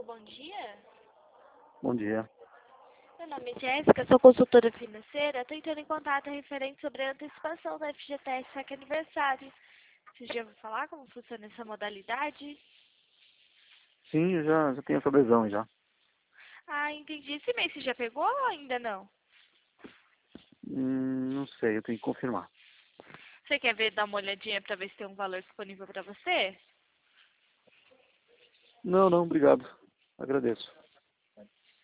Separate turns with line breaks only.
bom dia.
Bom dia.
Meu nome é Jéssica, sou consultora financeira. Estou entrando em contato referente sobre a antecipação da FGTS Saque Aniversário. Você já ouviu falar como funciona essa modalidade?
Sim, eu já tenho essa adesão já.
Ah, entendi. Esse mês você já pegou ou ainda não?
Não sei, eu tenho que confirmar.
Você quer ver, dar uma olhadinha para ver se tem um valor disponível para você?
Não, obrigado. Agradeço.